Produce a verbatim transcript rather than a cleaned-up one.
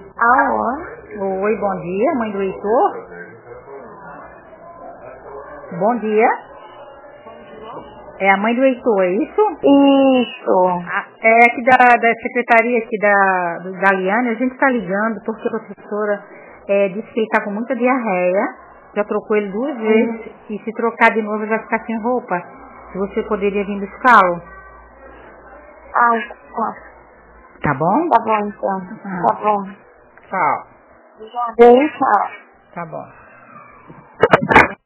Alô? Oi, bom dia, mãe do Heitor? Bom dia. É a mãe do Heitor, é isso? Isso. Ah, é aqui da, da secretaria aqui da, do- da Liane. A gente está ligando porque a professora é, disse que ele está com muita diarreia. Já trocou ele duas vezes. Hum. E se trocar de novo ele vai ficar sem roupa. Se você poderia vir buscá-lo. Ah, tá. Tá bom? Tá bom, então. Ah, Tá bom. tchau. Bem, tchau. Tá bom.